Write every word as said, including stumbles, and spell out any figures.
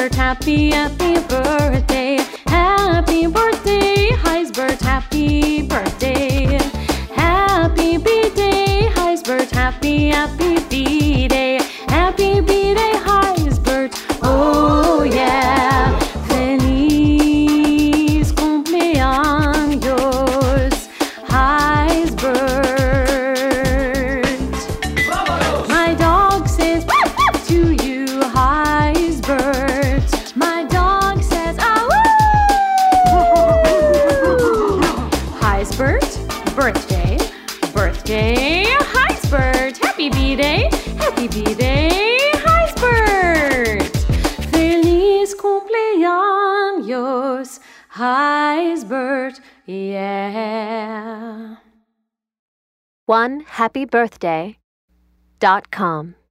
Heisbert, happy, happy birthday. Happy birthday, Heisbert, happy birthday. Happy B-Day, Heisbert, happy, happy B-Day. Happy B-Day, Heisbert, oh yeah. Feliz cumpleaños, Heisbert. My dog says to you, Heisbert. My dog says, ah woo! Heisbert, birthday, birthday, Heisbert. Happy B-Day, happy B-Day, Heisbert. Feliz cumpleaños, Heisbert, yeah. one happy birthday dot com